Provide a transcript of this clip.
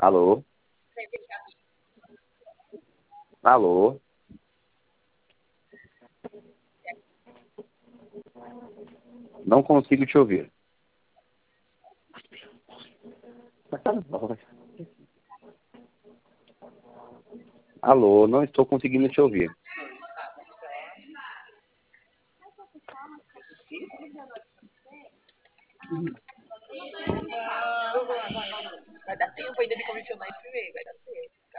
Alô? Alô? Não consigo te ouvir. Alô, não estou conseguindo te ouvir. Vai dar tempo ainda de comissionar esse e-mail, vai dar tempo.